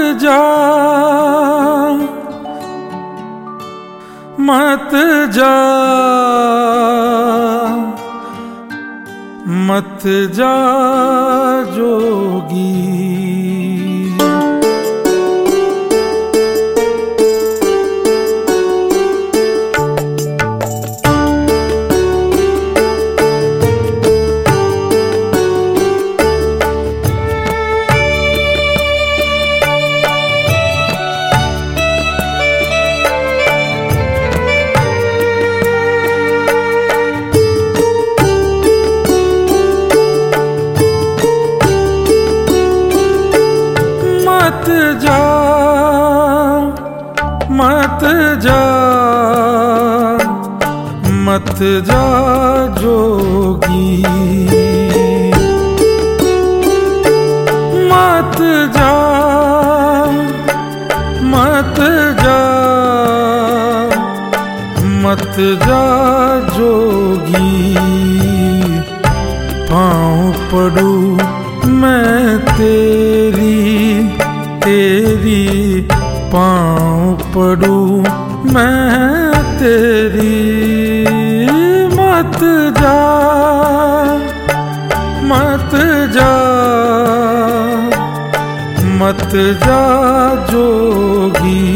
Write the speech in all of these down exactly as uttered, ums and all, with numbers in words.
जा मत जा मत जा जोगी। मत जा मत जा मत जा जोगी। मत जा मत जा मत जा जोगी। पाँव पड़ू मैं तेरी तेरी पाँव पड़ू मैं तेरी। मत जा मत जा मत जा जोगी।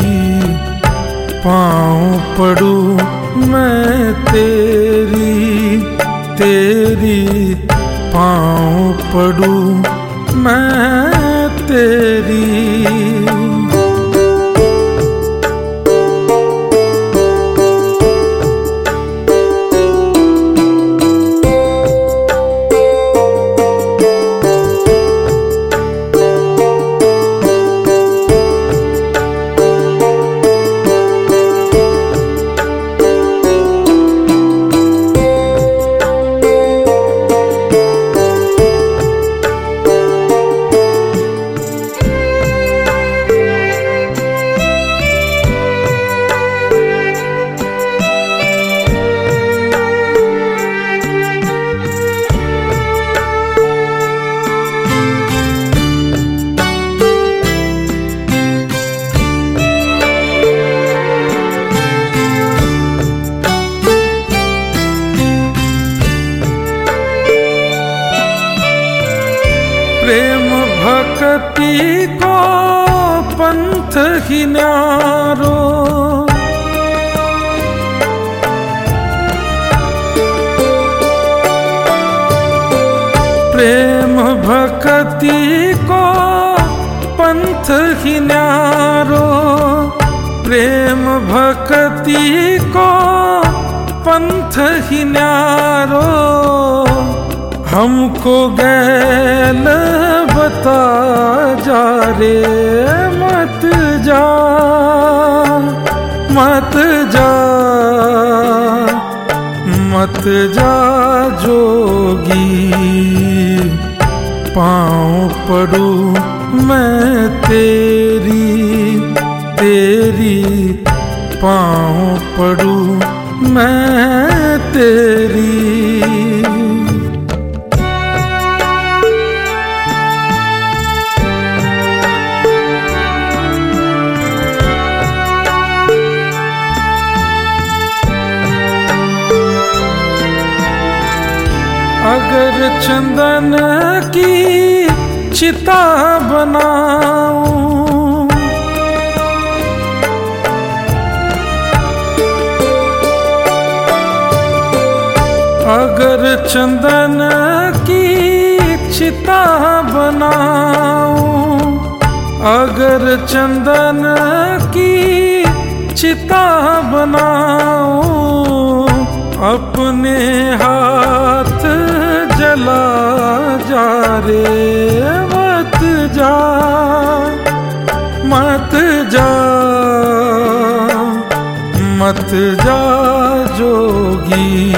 पाँव पड़ू मैं तेरी तेरी पाँव पड़ू मैं तेरी। प्रेम भक्ति को पंथ ही न्यारो। प्रेम भक्ति को पंथ ही न्यारो। प्रेम भक्ति को पंथ ही न्यारो। हमको गैल बता जा रे मत जा मत जा मत जा जोगी। पाँव पड़ू मैं तेरी तेरी पाँव पड़ू मैं तेरी। अगर चंदन की चिता बनाऊं। अगर चंदन की चिता बनाऊं। अगर चंदन की चिता बनाऊं। अपने हाथ जला जा रे मत जा मत जा मत जा जोगी।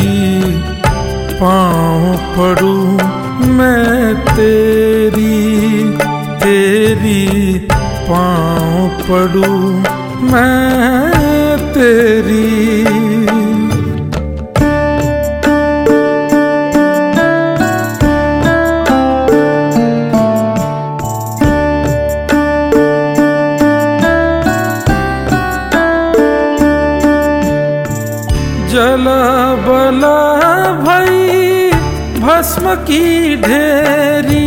पाँव पड़ू मैं तेरी तेरी पाँव पड़ू मैं तेरी। भस्म की ढेरी।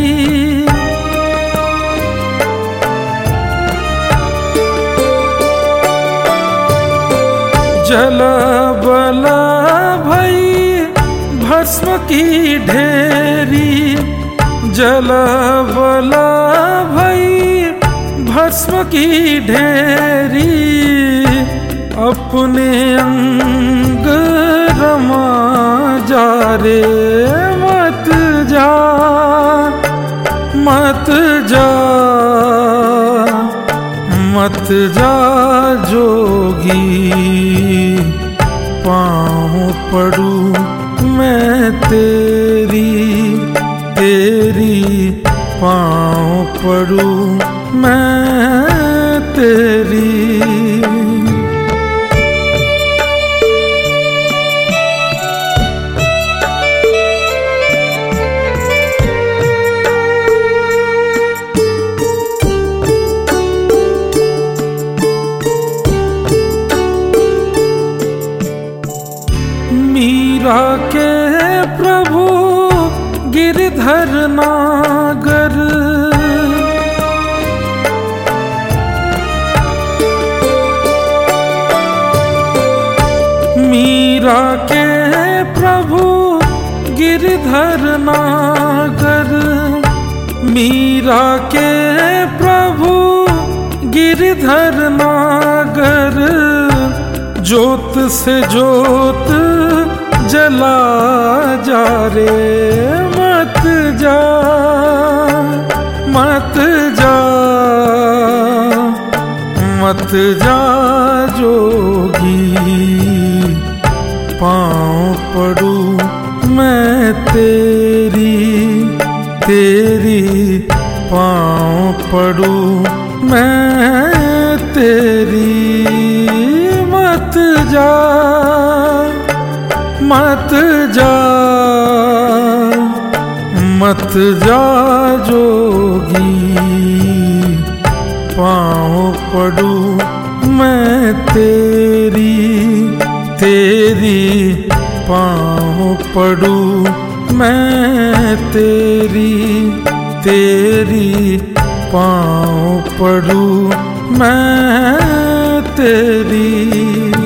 जल बल भई भस्म की ढेरी, जल बल भई भस्म की ढेरी। अपने अंग रमा जा रे मत जा, मत जा, मत जा जोगी। पाँव पड़ूं मैं तेरी, तेरी पाँव पड़ूं मैं तेरी। मीरा के प्रभु गिरधर नागर, मीरा के प्रभु गिरधर नागर, मीरा के प्रभु गिरधर नागर। ज्योत से ज्योत जला जा रे मत जा, मत जा, मत जा जोगी। पाँव पड़ूं मैं तेरी, तेरी पाँव पड़ूं मैं तेरी। मत जा, मत जा, मत जा जोगी। पाँव पड़ूं मैं तेरी, तेरी पाँव पड़ूं मैं तेरी, तेरी पाँव पड़ूं मैं तेरी।